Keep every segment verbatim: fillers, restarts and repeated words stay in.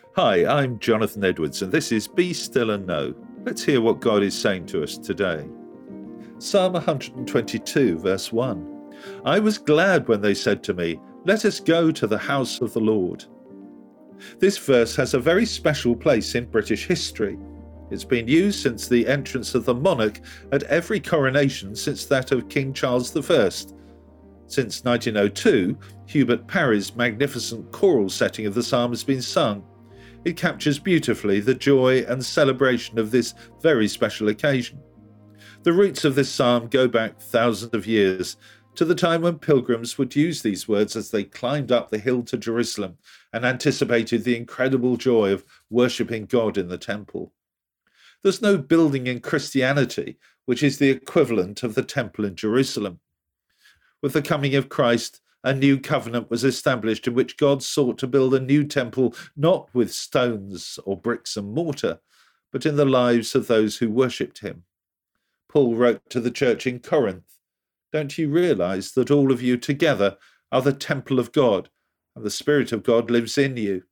Hi, I'm Jonathan Edwards, and this is Be Still and Know. Let's hear what God is saying to us today. Psalm one hundred twenty-two, verse one. I was glad when they said to me, "Let us go to the house of the Lord." This verse has a very special place in British history. It's been used since the entrance of the monarch at every coronation since that of King Charles the First. Since nineteen oh two, Hubert Parry's magnificent choral setting of the psalm has been sung. It captures beautifully the joy and celebration of this very special occasion. The roots of this psalm go back thousands of years to the time when pilgrims would use these words as they climbed up the hill to Jerusalem and anticipated the incredible joy of worshipping God in the temple. There's no building in Christianity which is the equivalent of the temple in Jerusalem. With the coming of Christ, a new covenant was established in which God sought to build a new temple not with stones or bricks and mortar, but in the lives of those who worshipped him. Paul wrote to the church in Corinth, "Don't you realize that all of you together are the temple of God, and the Spirit of God lives in you?"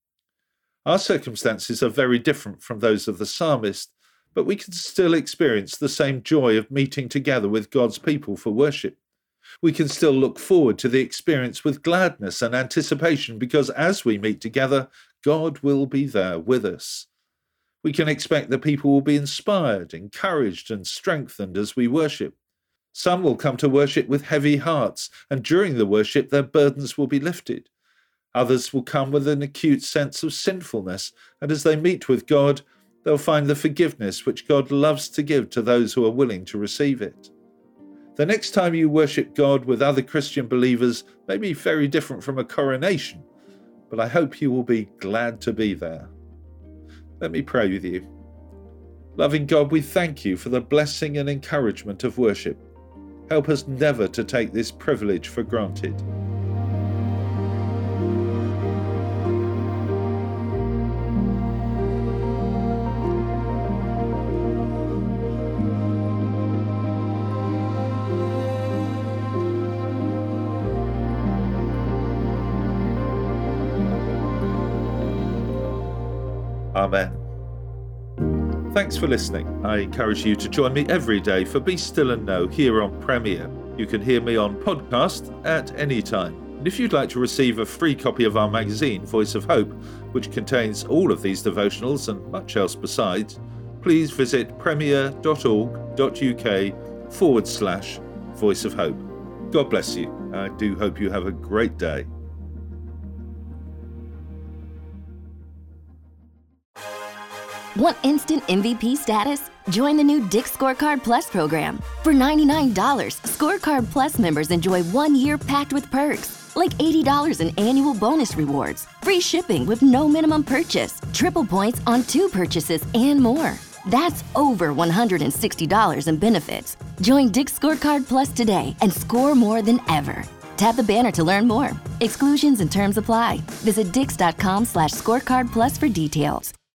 Our circumstances are very different from those of the psalmist, but we can still experience the same joy of meeting together with God's people for worship. We can still look forward to the experience with gladness and anticipation because as we meet together, God will be there with us. We can expect that people will be inspired, encouraged, and strengthened as we worship. Some will come to worship with heavy hearts, and during the worship their burdens will be lifted. Others will come with an acute sense of sinfulness, and as they meet with God, they'll find the forgiveness which God loves to give to those who are willing to receive it. The next time you worship God with other Christian believers may be very different from a coronation, but I hope you will be glad to be there. Let me pray with you. Loving God, we thank you for the blessing and encouragement of worship. Help us never to take this privilege for granted. Amen. Thanks for listening. I encourage you to join me every day for Be Still and Know here on Premier. You can hear me on podcast at any time. And if you'd like to receive a free copy of our magazine, Voice of Hope, which contains all of these devotionals and much else besides, please visit premier.org.uk forward slash Voice of Hope. God bless you. I do hope you have a great day. Want instant M V P status? Join the new Dick's Scorecard Plus program. For ninety-nine dollars, Scorecard Plus members enjoy one year packed with perks, like eighty dollars in annual bonus rewards, free shipping with no minimum purchase, triple points on two purchases, and more. That's over one hundred sixty dollars in benefits. Join Dick's Scorecard Plus today and score more than ever. Tap the banner to learn more. Exclusions and terms apply. Visit dix.com slash scorecard plus for details.